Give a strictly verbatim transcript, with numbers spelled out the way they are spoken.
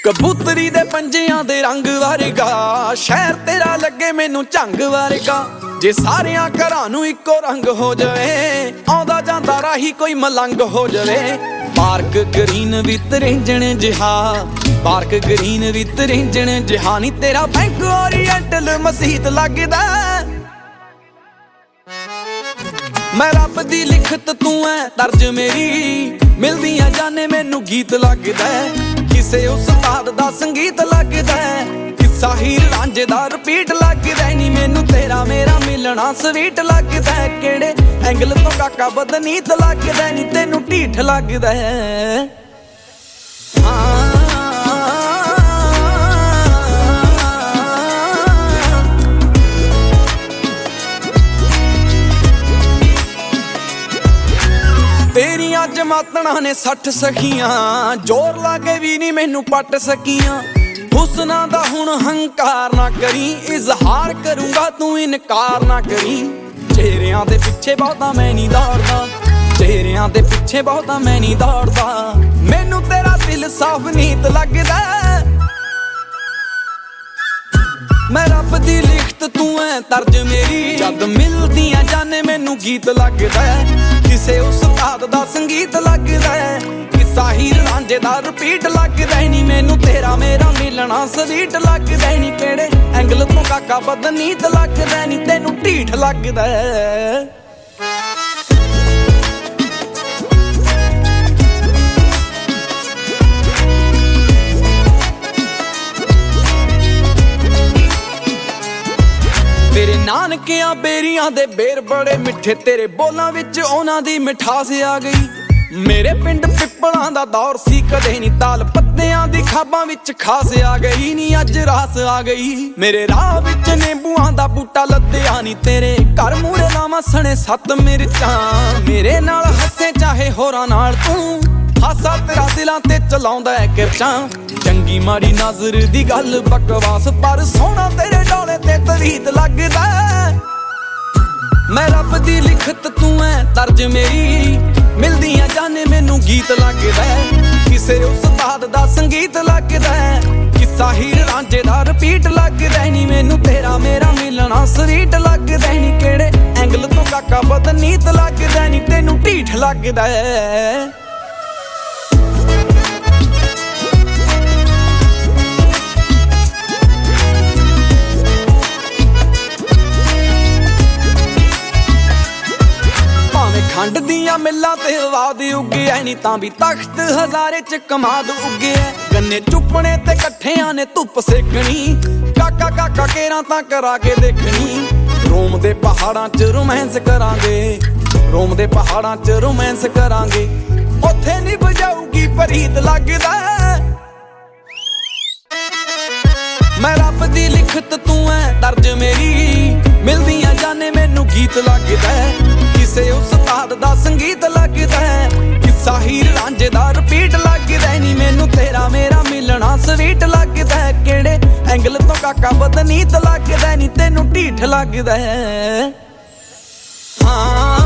कबूतरी दे पंजियां दे रंग वर्गा शहर तेरा लगे मैनू झंग वर्गा। जे सारियां घरां नूं इक्को रंग हो जावे आउंदा जांदा राही कोई मलंग हो जावे। पार्क ग्रीन विद रेंजण जिहा पार्क ग्रीन विद रेंजण जिहा नी तेरा बैंक ओरिएंटल मसीत लगदा। मैं रब दी लिखत तू है तर्ज मेरी मिलदियां जाने मैनू गीत लगदा। किसे उस्ताद दा संगीत लगदा किस्सा हीर रांझे दा रिपीट लगदा। नी मैनू तेरा मेरा मिलना स्वीट लगदा। केड़े एंगल तो काका बदनीत लगदा नी तेनू ढीठ लगदा। तेरियां जमातना ने सठ सखियां जोर लागे भी नहीं मैनू पट सकियां। हुस्ना दा हुण हंकार ना करी इजहार करूंगा तू इनकार ना करी। चेहरियां दे पिछे बहुता मैं नहीं दौड़दा चेहरियां दे पिछे बहुता मैं नहीं दौड़दा। मैनू तेरा दिल साफ नीत लगदा। मैं रब दी लिखत तू है तर्ज मेरी जद मिलदियां जाने मैनू गीत लगदा। किसे उस्ताद दा संगीत लगदा किस्सा हीर रांझे दा रिपीट लगदा। नी मैनू तेरा मेरा मिलना स्वीट लगदा। नी केड़े एंगल तो काका बदनीत लगदा नी तेनू ढीठ लगदा। तेरे नानकियां बेरियां दे बेर बड़े मिठे तेरे बोलां विच उन्हां दी मिठास आ गई। मेरे पिंड पिपलां दा दौर सी कदे नी ताल पत्तियां दी खाबां विच खास आ गई। नी अज रास आ गई मेरे राह विच नींबूआं दा बूटा लद्दिया। नी तेरे घर मूहरे लावां सने सत्त मिर्चां मेरे नाल हसे चाहे होरां नाल तू हासा तेरा दिलां ते चलाउंदा है किरचां। चंगी माड़ी नजर दी गल बकवास पर सोहना तेरे डोले ते तरीत लगदा। मैं रब दी लिखत तू है तर्ज मेरी मिलदियां जाने मैनू गीत लगदा। किसे उस्ताद दा संगीत लगदा किस्सा हीर रांझे दा रिपीट लगदा। नी मैनू तेरा मेरा मिलना स्वीट लगदा। नी केड़े एंगल तो काका बदनीत लगदा नी तेनू ढीठ लगदा। खंड दियां मिल्लां ते वाद उगे नी तां भी तख्त हजारे च कमाद उगे। गन्ने चुपने ते कट्ठियां ने धुप सेकनी काका काका केरां तां करा के देखनी। रोम दे पहाड़ां च रोमांस करांगे रोम दे पहाड़ां च रोमांस करांगे। उत्थे नी बजाऊगी परीत लगदा। मैं रब दी लिखत तू है तर्ज मेरी मिलदियां जाने मैनू गीत लगदा। किसे उस्ताद दा संगीत लगदा किस्सा हीर रांझे दा रिपीट लगदा। नी मैनू तेरा मेरा मिलना स्वीट लगदा। केड़े एंगल तो काका बदनीत लगदा नी तेनू ढीठ लगदा। हाँ